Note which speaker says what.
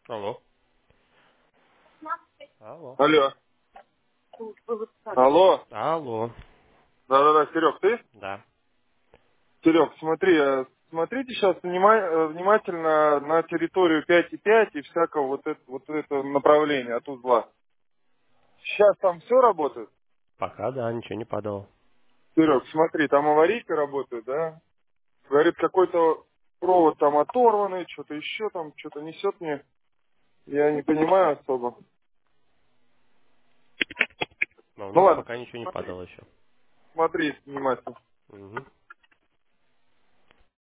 Speaker 1: Алло. Алло.
Speaker 2: Алло. Алло.
Speaker 1: Алло.
Speaker 2: Да-да-да, Серег, ты?
Speaker 1: Да.
Speaker 2: Серег, смотри, смотрите сейчас внимательно на территорию 5,5 и всякого вот это направление от узла. Сейчас там все работает?
Speaker 1: Пока, да, ничего не падало.
Speaker 2: Серег, смотри, там аварийка работает, да? Говорит, какой-то провод там оторванный, что-то еще там, что-то несет мне. Я не понимаю особо.
Speaker 1: Но у
Speaker 2: Ну
Speaker 1: нас
Speaker 2: ладно,
Speaker 1: пока ничего не
Speaker 2: смотри,
Speaker 1: падало еще.
Speaker 2: смотри внимательно.
Speaker 1: Угу.